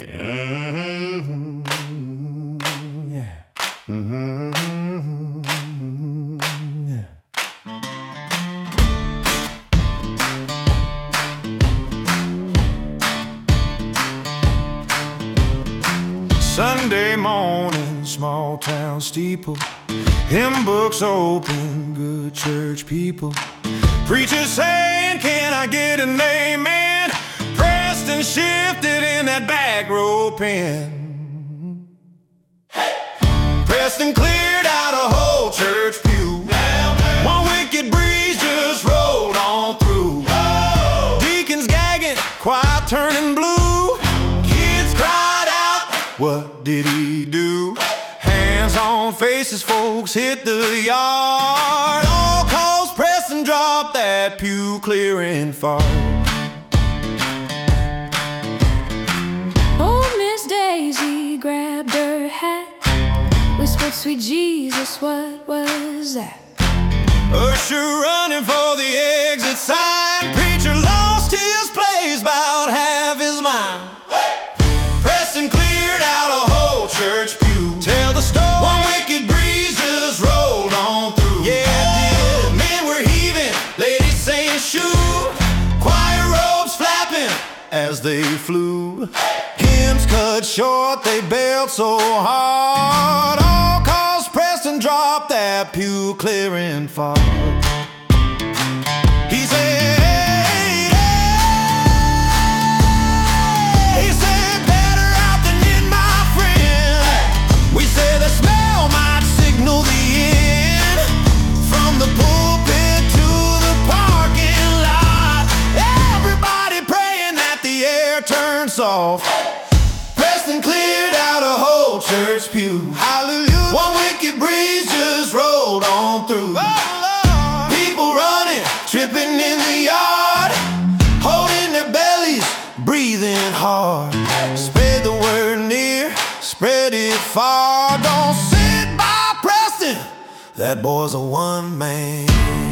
Yeah. Yeah. Sunday morning, small town steeple, hymn books open, good church people. Preacher saying, can I get an amen? Preston shifted in that back row pen. Preston cleared out a whole church pew. One wicked breeze just rolled on through. Deacons gagging, choir turning blue. Kids cried out, what did he do? Hands on faces, folks hit the yard. All cause Preston dropped that pew clearing fart. Old Miss Daisy grabbed her hat, whispered, sweet Jesus, what was that? Usher running for the exit sign. Preacher lost his place, about half his mind. Preston cleared out a whole church pew. Tell the story. One wicked breeze just rolled on through. Yeah, it did. Men were heaving, ladies saying shoo. Choir robes flapping as they flew. Hymns cut short, they bailed so hard. All cause Preston dropped that pew clearing fart. He said, he said, better out than in, my friend. We say the smell might signal the end. From the pulpit to the parking lot, everybody praying that the air turns soft. Preston cleared out a whole church pew. Hallelujah. One wicked breeze just rolled on through. People running, tripping in the yard, holding their bellies, breathing hard. Spread the word near, spread it far. Don't sit by Preston, that boy's a one man.